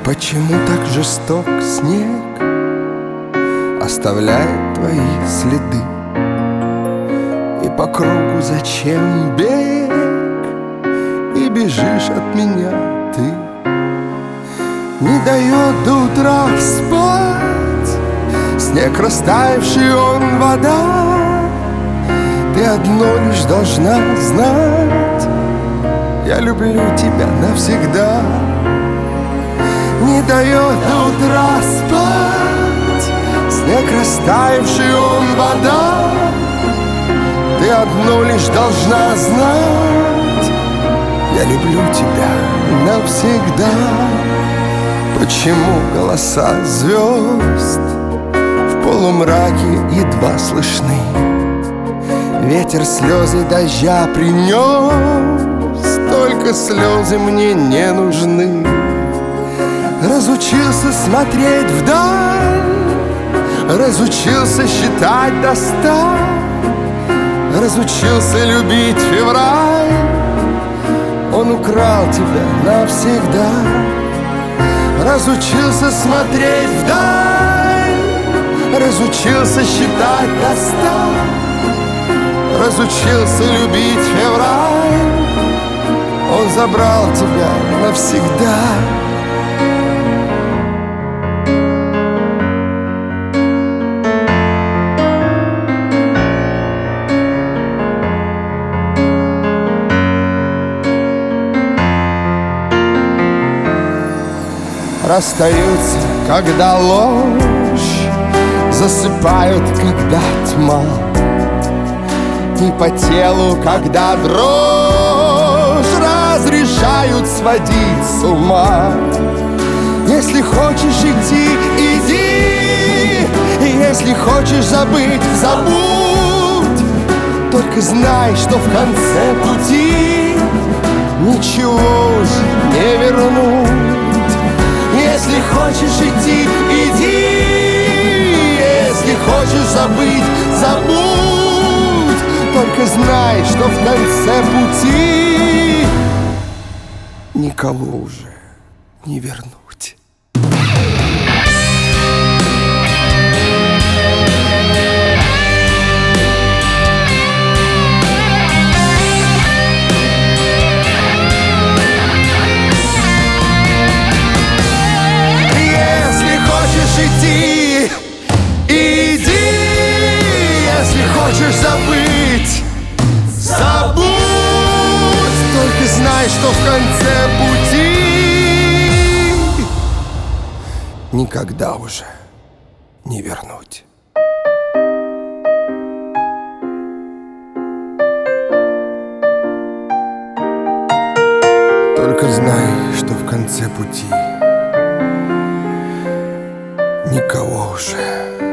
Почему так жесток снег оставляет твои следы? И по кругу зачем бег? И бежишь от меня ты. Не дает до утра спать снег, растаявший он вода. Ты одно лишь должна знать: я люблю тебя навсегда. Не дает до утра спать снег, растаявший он вода. Ты одно лишь должна знать: я люблю тебя навсегда. Почему голоса звезд в полумраке едва слышны? Ветер слезы дождя принес, только слезы мне не нужны. Разучился смотреть вдаль, разучился считать до 100, разучился любить февраль. Он украл тебя навсегда. Разучился смотреть вдаль, разучился считать до 100, разучился любить февраль. Он забрал тебя навсегда. Расстаются, когда ложь, засыпают, когда тьма, и по телу, когда дрожь, разрешают сводить с ума. Если хочешь идти, иди, и если хочешь забыть, забудь. Только знай, что в конце пути ничего уже не вернуть. Если хочешь идти, иди. Если хочешь забыть, забудь. Только знай, что в конце пути никого уже не вернуть. Иди, иди, если хочешь забыть, забудь. Только знай, что в конце пути никогда уже не вернуть. Только знай, что в конце пути никого уже